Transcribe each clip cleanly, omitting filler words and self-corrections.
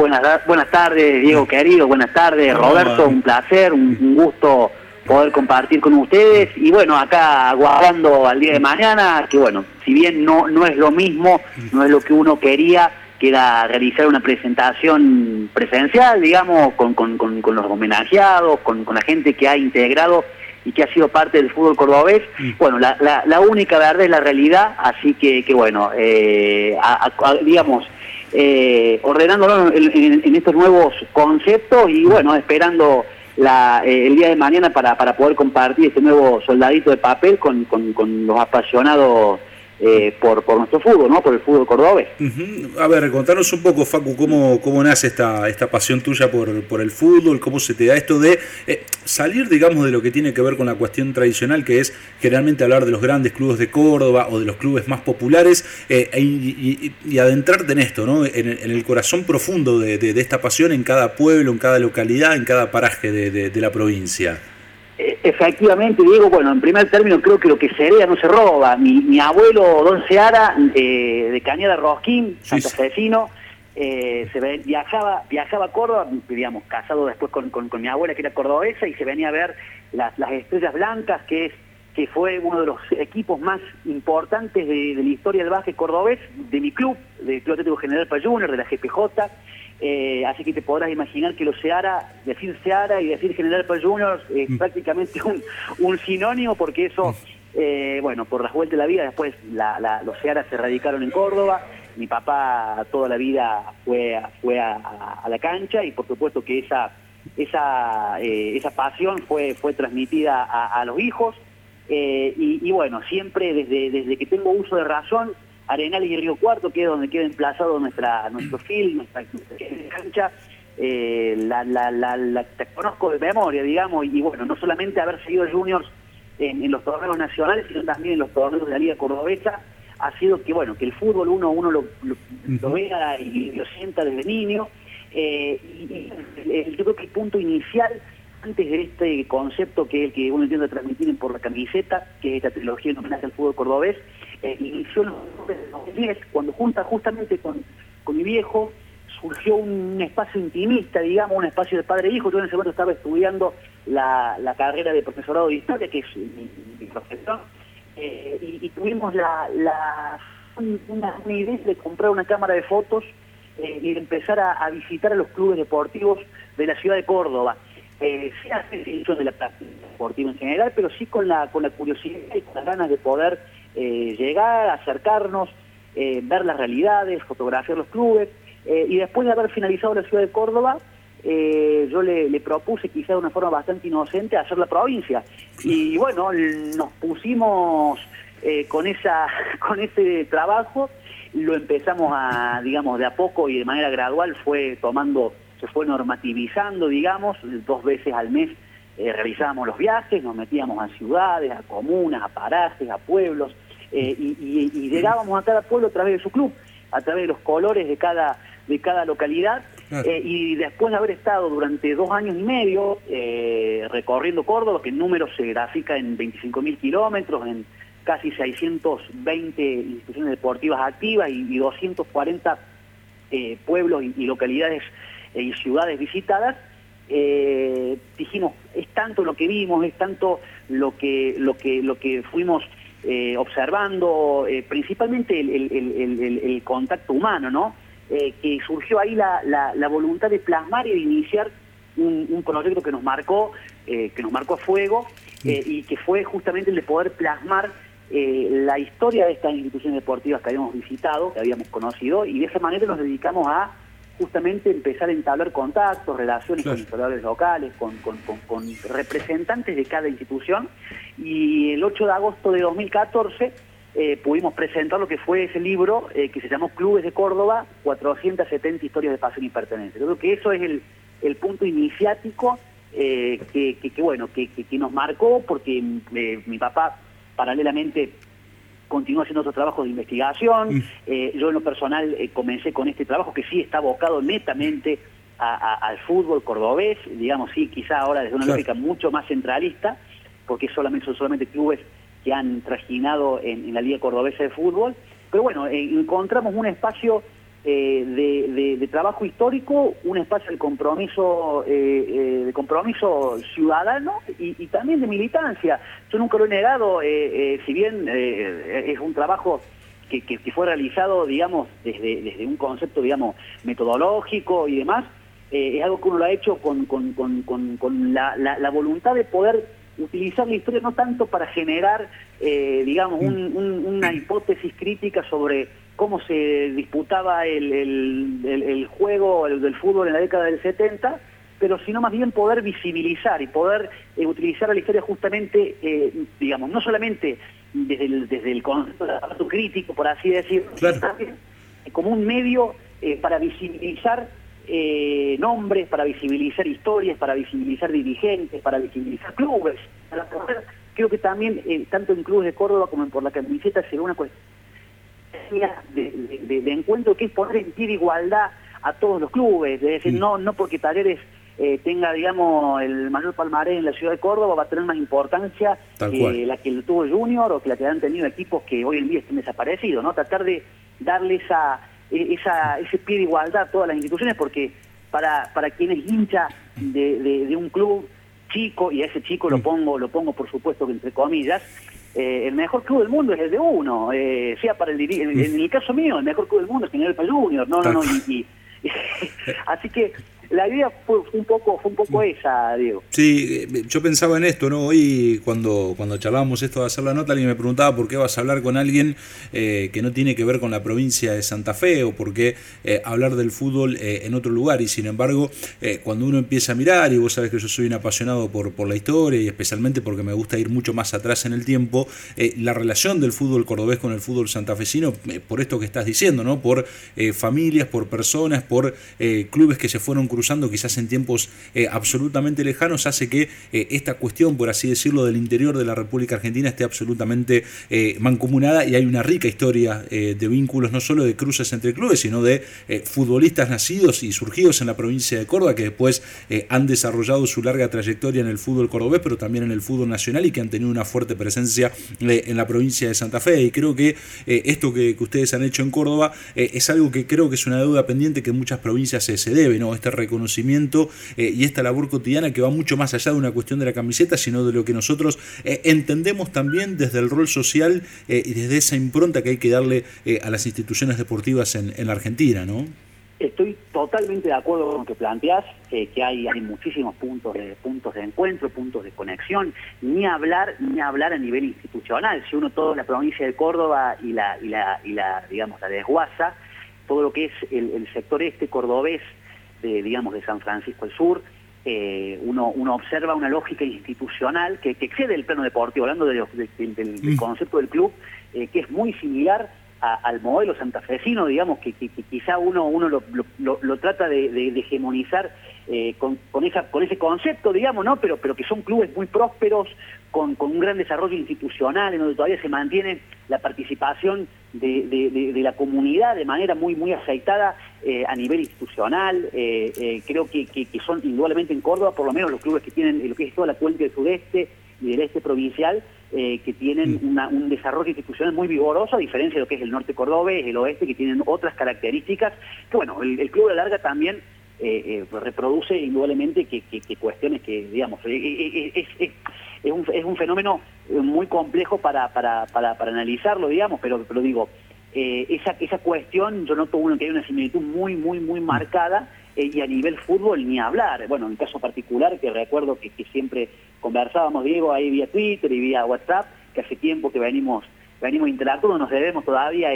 Buenas tardes, Diego querido, buenas tardes, Roberto, un placer, un gusto poder compartir con ustedes y bueno, acá aguardando al día de mañana, que bueno, si bien no es lo mismo, no es lo que uno quería, que era realizar una presentación presencial, digamos, con los homenajeados, con la gente que ha integrado y que ha sido parte del fútbol cordobés. Bueno, la única verdad es la realidad, así que bueno, digamos, ordenándolo en estos nuevos conceptos y bueno, esperando el día de mañana para poder compartir este nuevo soldadito de papel con los apasionados por nuestro fútbol, ¿no? Por el fútbol cordobés. A ver, contanos un poco, Facu, cómo nace esta pasión tuya por el fútbol, cómo se te da esto de salir, digamos, de lo que tiene que ver con la cuestión tradicional, que es generalmente hablar de los grandes clubes de Córdoba o de los clubes más populares, y adentrarte en esto, ¿no? En el corazón profundo de esta pasión en cada pueblo, en cada localidad, en cada paraje de la provincia. Efectivamente, Diego, bueno, en primer término creo que lo que se hereda no se roba. Mi abuelo, don Seara, de Cañada Rosquín, santafesino, viajaba a Córdoba, digamos, casado después con mi abuela que era cordobesa, y se venía a ver las Estrellas Blancas, que fue uno de los equipos más importantes de la historia del básquet cordobés, de mi club, del Club Atlético General Paz Junior, de la GPJ. Así que te podrás imaginar que decir Seara y decir General Paz Juniors es prácticamente un sinónimo, porque eso, bueno, por las vueltas de la vida, después los Seara se radicaron en Córdoba. Mi papá toda la vida fue a la cancha, y por supuesto que esa pasión fue transmitida a los hijos, y bueno, siempre desde que tengo uso de razón, Arenales y Río Cuarto, que es donde queda emplazado nuestro film, nuestra cancha, te conozco de memoria, digamos, y bueno, no solamente haber seguido Juniors en los torneos nacionales, sino también en los torneos de la Liga Cordobesa, ha sido que bueno, que el fútbol uno lo vea y lo sienta desde niño, yo creo que el punto inicial, antes de este concepto que es el que uno entiende transmitir por la camiseta, que es esta trilogía en homenaje al fútbol cordobés, inició en los 2010, cuando justamente con mi viejo surgió un espacio intimista, digamos, un espacio de padre e hijo. Yo en ese momento estaba estudiando la carrera de profesorado de historia, que es mi profesión, y tuvimos una idea de comprar una cámara de fotos y de empezar a visitar a los clubes deportivos de la ciudad de Córdoba. Sí hace definición de la práctica deportiva en general, pero sí con la curiosidad y con las ganas de poder llegar, acercarnos, ver las realidades, fotografiar los clubes, y después de haber finalizado la ciudad de Córdoba, yo le propuse, quizá de una forma bastante inocente, hacer la provincia. Y bueno, nos pusimos con ese trabajo, lo empezamos digamos, de a poco y de manera gradual se fue normativizando, digamos, 2 veces al mes realizábamos los viajes, nos metíamos a ciudades, a comunas, a parajes, a pueblos, y llegábamos a cada pueblo a través de su club, a través de los colores de cada localidad, y después de haber estado durante 2 años y medio recorriendo Córdoba, que en números se grafica en 25.000 kilómetros, en casi 620 instituciones deportivas activas y 240 pueblos y localidades y ciudades visitadas, dijimos, es tanto lo que vimos, es tanto lo que fuimos observando, principalmente el contacto humano, ¿no? Que surgió ahí la voluntad de plasmar y de iniciar un proyecto que nos marcó a fuego, y que fue justamente el de poder plasmar la historia de estas instituciones deportivas que habíamos visitado, que habíamos conocido, y de esa manera nos dedicamos a justamente empezar a entablar contactos, relaciones con historiadores locales, con representantes de cada institución, y el 8 de agosto de 2014 pudimos presentar lo que fue ese libro que se llamó Clubes de Córdoba, 470 historias de pasión y pertenencia. Yo creo que eso es el punto iniciático que nos marcó, porque mi papá paralelamente continuó haciendo otros trabajos de investigación. Yo en lo personal comencé con este trabajo que sí está abocado netamente al fútbol cordobés, digamos, sí, quizá ahora desde una lógica mucho más centralista, porque son solamente clubes que han trajinado en la Liga Cordobesa de Fútbol. Pero bueno, encontramos un espacio de trabajo histórico, un espacio de compromiso ciudadano y también de militancia. Yo nunca lo he negado, si bien es un trabajo que fue realizado, digamos, desde un concepto, digamos, metodológico y demás, es algo que uno lo ha hecho con la voluntad de poder utilizar la historia no tanto para generar, digamos, una hipótesis crítica sobre cómo se disputaba el juego del fútbol en la década del 70, pero sino más bien poder visibilizar y poder utilizar la historia justamente, digamos, no solamente desde el concepto crítico, por así decirlo, claro, también como un medio para visibilizar nombres, para visibilizar historias, para visibilizar dirigentes, para visibilizar clubes. Para poder, creo que también, tanto en Clubes de Córdoba como en Por la Camiseta, será una cuestión de encuentro que es poner en pie de igualdad a todos los clubes, es decir, no porque Talleres tenga, digamos, el mayor palmarés en la ciudad de Córdoba, va a tener más importancia que la que lo tuvo Junior o que la que han tenido equipos que hoy en día estén desaparecidos, ¿no? Tratar de darle ese pie de igualdad a todas las instituciones, porque para quien es hincha de un club chico, y a ese chico lo pongo por supuesto que entre comillas, el mejor club del mundo es el de uno, sea para en el caso mío, el mejor club del mundo es General Paz Junior, así que la idea fue un poco esa, Diego. Sí, yo pensaba en esto, ¿no? Hoy cuando charlábamos esto de hacer la nota, alguien me preguntaba por qué vas a hablar con alguien que no tiene que ver con la provincia de Santa Fe, o por qué hablar del fútbol en otro lugar. Y sin embargo, cuando uno empieza a mirar, y vos sabés que yo soy un apasionado por la historia, y especialmente porque me gusta ir mucho más atrás en el tiempo, la relación del fútbol cordobés con el fútbol santafesino, por esto que estás diciendo, ¿no? Por familias, por personas, por clubes que se fueron cruzando quizás en tiempos absolutamente lejanos, hace que esta cuestión, por así decirlo, del interior de la República Argentina esté absolutamente mancomunada, y hay una rica historia de vínculos, no solo de cruces entre clubes, sino de futbolistas nacidos y surgidos en la provincia de Córdoba, que después han desarrollado su larga trayectoria en el fútbol cordobés, pero también en el fútbol nacional, y que han tenido una fuerte presencia en la provincia de Santa Fe. Y creo que esto que ustedes han hecho en Córdoba es algo que creo que es una deuda pendiente que en muchas provincias se debe, ¿no? Este reconocimiento y esta labor cotidiana que va mucho más allá de una cuestión de la camiseta, sino de lo que nosotros entendemos también desde el rol social y desde esa impronta que hay que darle a las instituciones deportivas en la Argentina, ¿no? Estoy totalmente de acuerdo con lo que planteás, que hay muchísimos puntos de encuentro, puntos de conexión, ni hablar a nivel institucional. Si uno toda la provincia de Córdoba y la digamos la desguaza, todo lo que es el sector cordobés de San Francisco del Sur, uno observa una lógica institucional que excede el plano deportivo, hablando del concepto del club, que es muy similar al modelo santafesino, digamos, que quizá uno lo trata de hegemonizar con ese concepto, digamos, ¿no? Pero que son clubes muy prósperos, con un gran desarrollo institucional, en donde todavía se mantiene la participación de la comunidad de manera muy aceitada a nivel institucional. Creo que son indudablemente en Córdoba, por lo menos los clubes que tienen lo que es toda la cuenca del sudeste y del este provincial, que tienen un desarrollo institucional muy vigoroso, a diferencia de lo que es el norte cordobés, el oeste, que tienen otras características, que bueno, el Club de la Larga también reproduce indudablemente que cuestiones que, digamos, es un fenómeno muy complejo para analizarlo, digamos, pero digo, esa cuestión yo noto que hay una similitud muy marcada, y a nivel fútbol ni hablar. Bueno, en el caso particular, que recuerdo que siempre conversábamos, Diego, ahí vía Twitter y vía WhatsApp, que hace tiempo que venimos interactuando, nos debemos todavía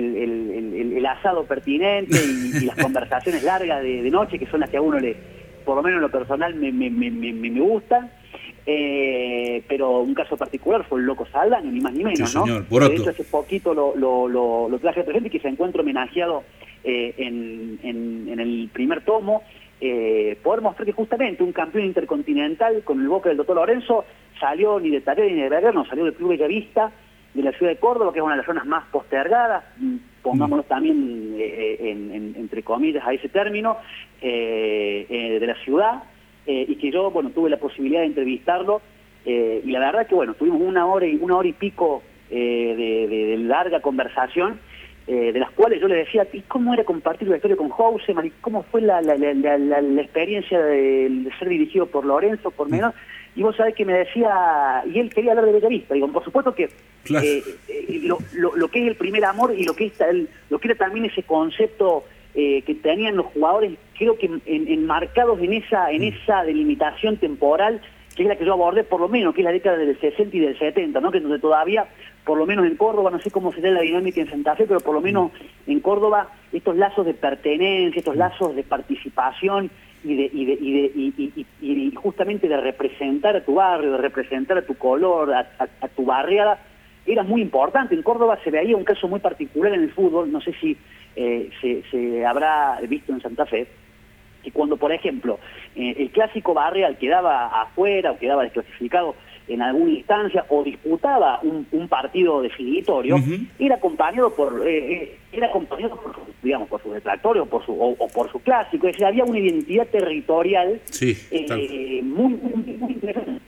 el asado pertinente y las conversaciones largas de noche, que son las que a uno por lo menos en lo personal, me gustan. Pero un caso particular fue el Loco Saldaña, ni más ni menos, sí, señor, ¿no? De hecho, hace poquito lo traje presente, que se encuentra homenajeado en el primer tomo, poder mostrar que justamente un campeón intercontinental con el Boca del Dr. Lorenzo salió ni de Talleres ni de Belgrano, salió del Club Bellavista de la ciudad de Córdoba, que es una de las zonas más postergadas, pongámonos también entre comillas a ese término, de la ciudad, y que yo, bueno, tuve la posibilidad de entrevistarlo, y la verdad que, bueno, tuvimos una hora y pico de larga conversación, de las cuales yo le decía, ¿y cómo era compartir la historia con Houseman? ¿Y cómo fue la experiencia de ser dirigido por Lorenzo, por Menor? Y vos sabés que me decía, y él quería hablar de Bellavista. Digo, por supuesto que claro. Lo que es el primer amor y lo que era también ese concepto que tenían los jugadores, creo que enmarcados en esa delimitación temporal, que es la que yo abordé por lo menos, que es la década del 60 y del 70, ¿no? Que donde todavía, por lo menos en Córdoba, no sé cómo será la dinámica en Santa Fe, pero por lo menos en Córdoba, estos lazos de pertenencia, estos lazos de participación y justamente de representar a tu barrio, de representar a tu color, a tu barriada, era muy importante. En Córdoba se veía un caso muy particular en el fútbol, no sé si se habrá visto en Santa Fe, que cuando, por ejemplo, el clásico barrial quedaba afuera o quedaba desclasificado en alguna instancia o disputaba un partido definitorio, era acompañado por digamos, por sus detractores o por su clásico. Es decir, había una identidad territorial muy interesante.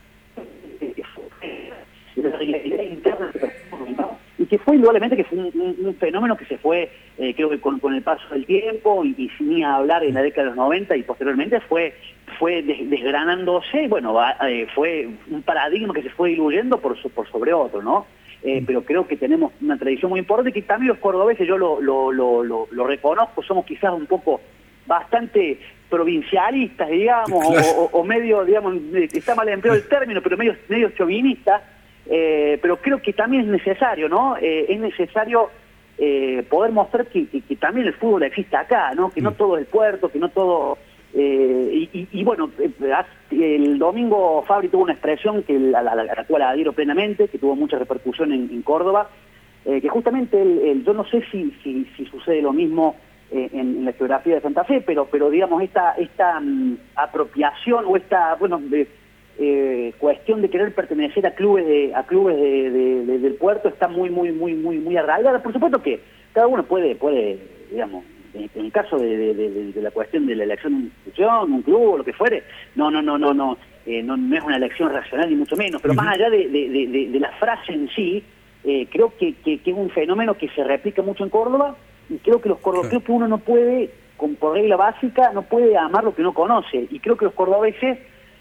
La realidad interna y que fue indudablemente que fue un fenómeno que se fue, creo que con el paso del tiempo y sin hablar en la década de los 90 y posteriormente fue desgranándose. Bueno, fue un paradigma que se fue diluyendo por sobre otro, ¿no? Pero creo que tenemos una tradición muy importante, que también los cordobeses, yo lo reconozco, somos quizás un poco bastante provincialistas, digamos, claro. o medio, digamos, está mal empleado el término, pero medio chauvinistas. Pero creo que también es necesario, ¿no? Es necesario poder mostrar que también el fútbol existe acá, ¿no? Que no todo es el puerto, que no todo... y bueno, el domingo Fabri tuvo una expresión a la cual adhiero plenamente, que tuvo mucha repercusión en Córdoba, que justamente yo no sé si sucede lo mismo en la geografía de Santa Fe, pero digamos, esta apropiación o esta, bueno... cuestión de querer pertenecer a clubes del puerto está muy arraigada. Por supuesto que cada uno puede digamos, en el caso de la cuestión de la elección de una institución, un club o lo que fuere, no es una elección racional ni mucho menos, pero más allá de la frase en sí, creo que es un fenómeno que se replica mucho en Córdoba, y creo que creo que uno no puede, por regla básica, no puede amar lo que no conoce, y creo que los cordobeses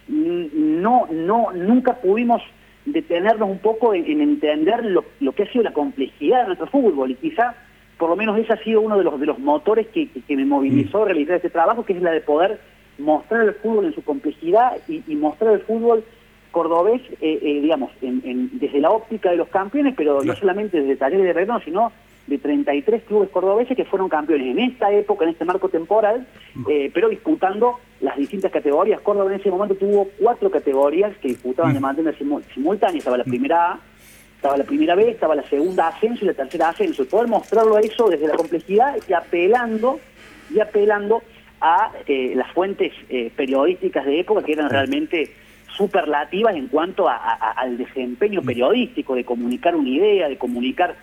nunca pudimos detenernos un poco en entender lo que ha sido la complejidad de nuestro fútbol, y quizá por lo menos ese ha sido uno de los motores que me movilizó a realizar este trabajo, que es la de poder mostrar el fútbol en su complejidad y mostrar el fútbol cordobés, digamos, desde la óptica de los campeones, pero no solamente desde Talleres de Redón, sino de 33 clubes cordobeses que fueron campeones en esta época, en este marco temporal, pero disputando las distintas categorías. Córdoba en ese momento tuvo 4 categorías que disputaban de manera simultánea. Estaba la primera A, estaba la primera B, estaba la segunda ascenso y la tercera ascenso. Y poder mostrarlo a eso desde la complejidad y apelando a las fuentes periodísticas de época, que eran realmente superlativas en cuanto al desempeño periodístico, de comunicar una idea, de comunicar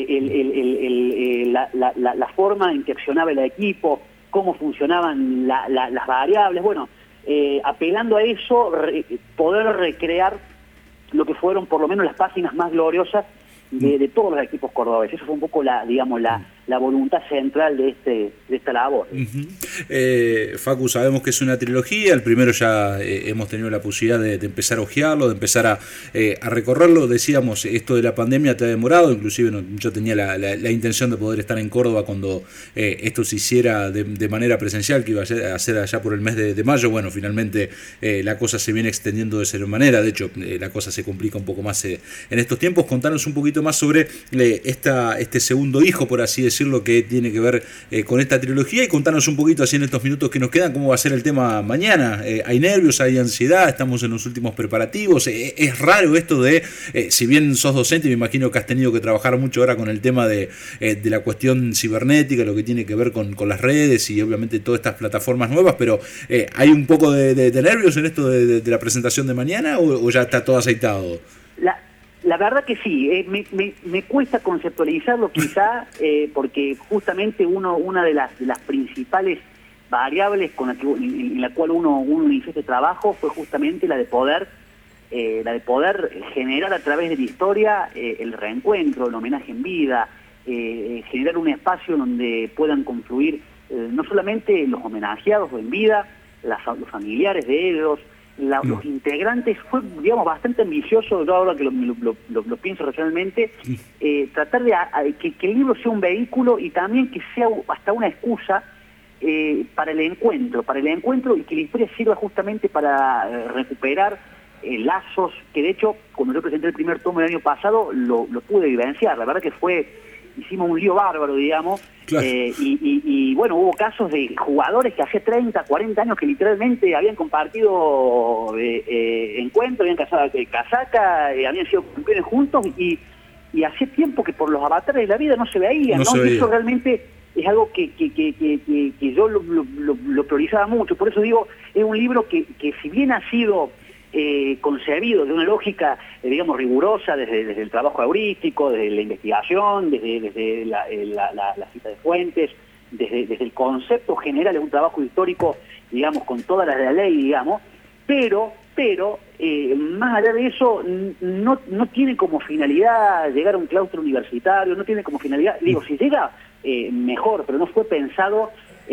la forma en que accionaba el equipo, cómo funcionaban las variables. Bueno, apelando a eso, poder recrear lo que fueron por lo menos las páginas más gloriosas de todos los equipos cordobeses. Eso fue un poco la voluntad central de esta labor. Facu, sabemos que es una trilogía. El primero ya hemos tenido la posibilidad de empezar a ojearlo, de empezar a recorrerlo. Decíamos, esto de la pandemia te ha demorado, inclusive yo tenía la intención de poder estar en Córdoba cuando esto se hiciera de manera presencial, que iba a ser allá por el mes de mayo. Bueno, finalmente la cosa se viene extendiendo de esa manera. De hecho, la cosa se complica un poco más en estos tiempos. Contanos un poquito más sobre este segundo hijo, por así decirlo, que tiene que ver con esta trilogía, y contanos un poquito así en estos minutos que nos quedan cómo va a ser el tema mañana. Hay nervios, hay ansiedad, estamos en los últimos preparativos. Es raro esto de, si bien sos docente, me imagino que has tenido que trabajar mucho ahora con el tema de la cuestión cibernética, lo que tiene que ver con las redes y obviamente todas estas plataformas nuevas, pero ¿hay un poco de nervios en esto de la presentación de mañana o ya está todo aceitado? La verdad que sí, me cuesta conceptualizarlo quizá, porque justamente una de las principales variables en la cual uno inició este trabajo fue justamente la de poder generar a través de la historia el reencuentro, el homenaje en vida, generar un espacio donde puedan confluir no solamente los homenajeados en vida, los familiares de ellos, los integrantes. Fue, digamos, bastante ambicioso, yo ahora que lo pienso racionalmente, tratar de que el libro sea un vehículo y también que sea hasta una excusa para el encuentro, y que la historia sirva justamente para recuperar lazos, que de hecho, cuando yo presenté el primer tomo el año pasado, lo pude vivenciar. La verdad que hicimos un lío bárbaro, digamos, claro. Y bueno, hubo casos de jugadores que hace 30, 40 años que literalmente habían compartido encuentros, habían casado casaca, habían sido campeones juntos, y hacía tiempo que por los avatares de la vida no se veían, ¿no? Y eso realmente es algo que yo lo priorizaba mucho. Por eso digo, es un libro que si bien ha sido concebido de una lógica, digamos, rigurosa, desde el trabajo heurístico, desde la investigación, desde la cita de fuentes, desde el concepto general de un trabajo histórico, digamos, con todas las de la ley, digamos, pero más allá de eso, no tiene como finalidad llegar a un claustro universitario, no tiene como finalidad, digo, si llega, mejor, pero no fue pensado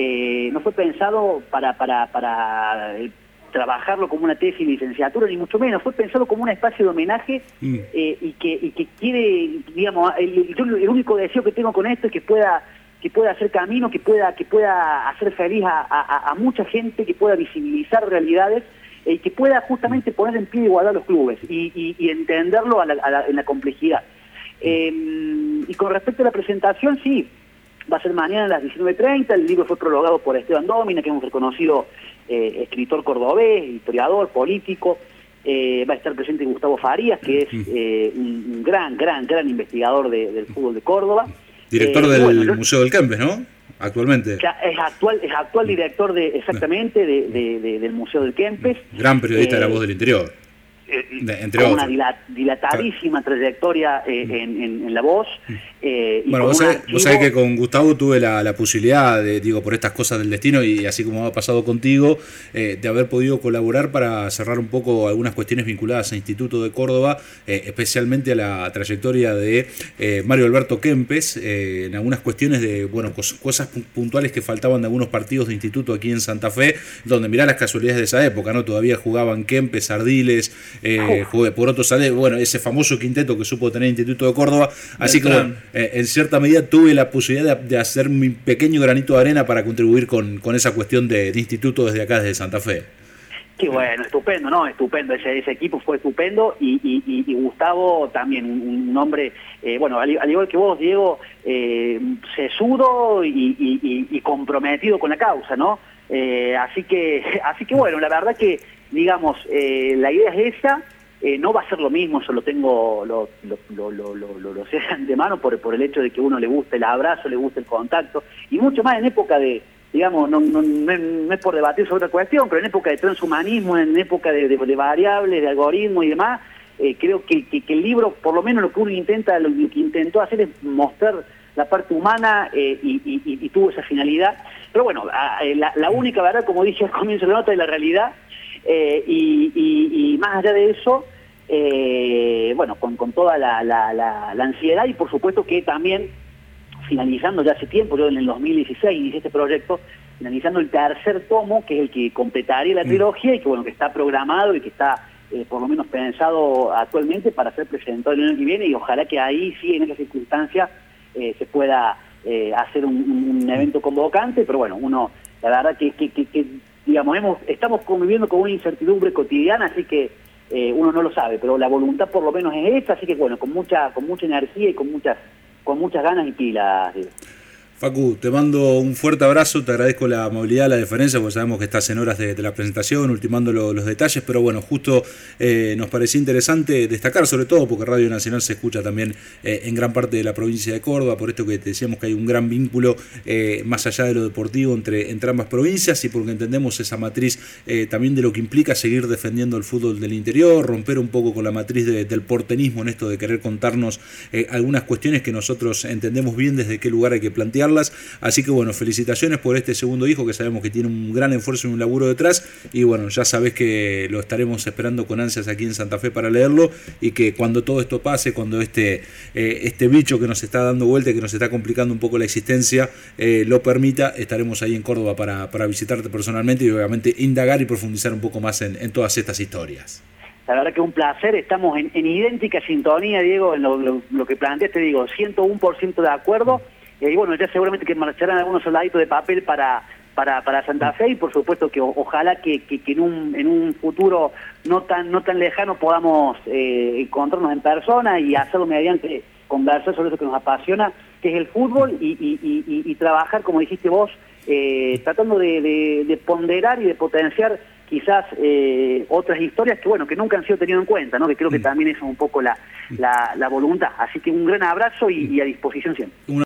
para trabajarlo como una tesis de licenciatura, ni mucho menos. Fue pensado como un espacio de homenaje, y que quiere, digamos, el único deseo que tengo con esto es que pueda hacer camino, que pueda hacer feliz a mucha gente, que pueda visibilizar realidades, y que pueda justamente poner en pie de igualdad los clubes y entenderlo en la complejidad. Y con respecto a la presentación, sí, va a ser mañana a las 19:30. El libro fue prologado por Esteban Dómina, que es un reconocido escritor cordobés, historiador, político. Va a estar presente Gustavo Farías, que es un gran investigador del fútbol de Córdoba. Director del Museo del Kempes, ¿no? Actualmente. Es actual director del Museo del Kempes. Gran periodista de La Voz del Interior. Entre con una dilatadísima trayectoria en La Voz. Bueno, vos sabés que con Gustavo tuve la posibilidad, por estas cosas del destino, y así como ha pasado contigo, de haber podido colaborar para cerrar un poco algunas cuestiones vinculadas al Instituto de Córdoba, especialmente a la trayectoria de Mario Alberto Kempes, en algunas cuestiones de cosas puntuales que faltaban de algunos partidos de instituto aquí en Santa Fe, donde mirá las casualidades de esa época, ¿no? Todavía jugaban Kempes, Ardiles, Poroto Salé, ese famoso quinteto que supo tener el Instituto de Córdoba. Así que en cierta medida tuve la posibilidad de hacer mi pequeño granito de arena para contribuir con esa cuestión de instituto desde acá, desde Santa Fe. Qué bueno, estupendo, ¿no? Estupendo, ese equipo fue estupendo, y Gustavo también, un hombre, al igual que vos, Diego, sesudo y comprometido con la causa, ¿no? Así que bueno, la verdad que, digamos, la idea es esa. No va a ser lo mismo, eso lo sé de antemano, por el hecho de que a uno le gusta el abrazo, le gusta el contacto, y mucho más en época de, digamos, no es por debatir sobre otra cuestión, pero en época de transhumanismo, en época de variables, de algoritmos y demás, creo que el libro, por lo menos lo que uno intentó hacer es mostrar la parte humana, y tuvo esa finalidad. Pero bueno, la única verdad, como dije al comienzo de la nota, es la realidad. Y más allá de eso, con toda la ansiedad, y por supuesto que también finalizando ya hace tiempo, yo en el 2016 inicié este proyecto, finalizando el tercer tomo, que es el que completaría la trilogía, y que está programado y que está por lo menos pensado actualmente para ser presentado el año que viene, y ojalá que ahí sí, en esas circunstancias, se pueda hacer un evento convocante. Pero bueno, la verdad que digamos, estamos conviviendo con una incertidumbre cotidiana, así que uno no lo sabe, pero la voluntad por lo menos es esta, así que bueno, con mucha energía y con muchas ganas y pilas. Facu, te mando un fuerte abrazo, te agradezco la amabilidad, la deferencia, porque sabemos que estás en horas de la presentación, ultimando los detalles, pero bueno, justo nos parecía interesante destacar, sobre todo porque Radio Nacional se escucha también en gran parte de la provincia de Córdoba, por esto que te decíamos que hay un gran vínculo más allá de lo deportivo entre ambas provincias, y porque entendemos esa matriz también de lo que implica seguir defendiendo el fútbol del interior, romper un poco con la matriz del porteñismo en esto de querer contarnos algunas cuestiones que nosotros entendemos bien desde qué lugar hay que plantear, charlas. Así que bueno, felicitaciones por este segundo hijo, que sabemos que tiene un gran esfuerzo y un laburo detrás, y bueno, ya sabés que lo estaremos esperando con ansias aquí en Santa Fe para leerlo, y que cuando todo esto pase, cuando este bicho que nos está dando vuelta y que nos está complicando un poco la existencia lo permita, estaremos ahí en Córdoba para visitarte personalmente y obviamente indagar y profundizar un poco más en todas estas historias. La verdad que un placer, estamos en idéntica sintonía, Diego, en lo que planteaste, digo, 101% de acuerdo, y bueno, ya seguramente que marcharán algunos soldaditos de papel para Santa Fe, y por supuesto que ojalá que en un futuro no tan lejano podamos encontrarnos en persona y hacerlo mediante conversar sobre eso que nos apasiona, que es el fútbol, y trabajar, como dijiste vos, tratando de ponderar y de potenciar quizás otras historias que bueno, que nunca han sido tenidas en cuenta, ¿no? Que creo que también es un poco la voluntad. Así que un gran abrazo y a disposición siempre.